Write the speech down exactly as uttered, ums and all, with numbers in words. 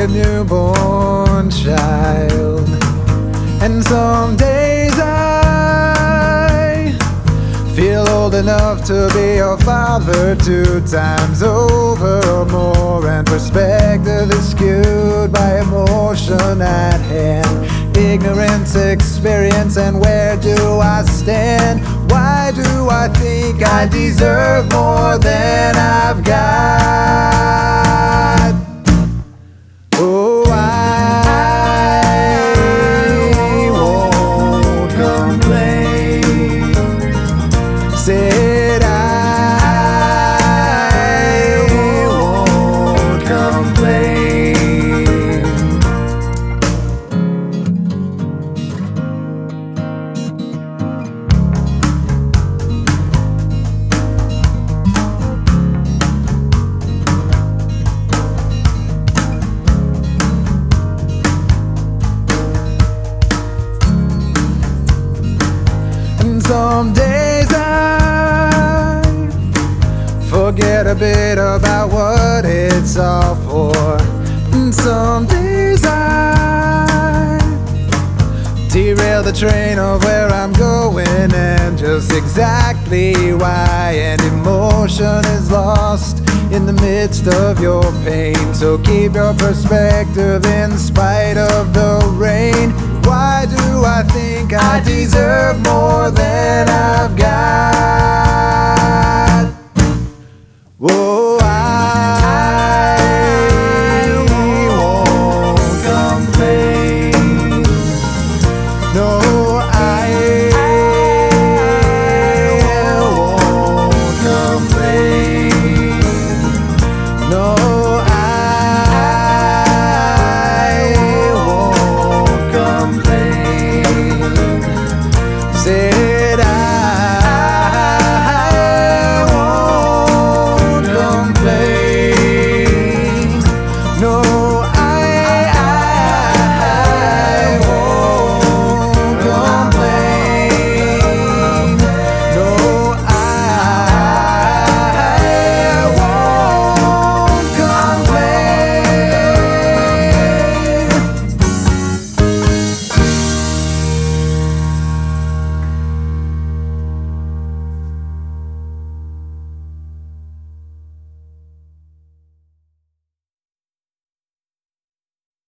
a newborn child. And some days I feel old enough to be your father two times over or more, and perspective is skewed by emotion at hand, ignorance, experience, and where do I stand? Why do I think I deserve more than I've got? Oh, I won't complain. Said I won't complain. Some days I forget a bit about what it's all for. And some days I derail the train of where I'm going and just exactly why. And emotion is lost in the midst of your pain. So keep your perspective in spite of the rain. Why do I think I deserve more than I've got? Whoa, I won't complain. No.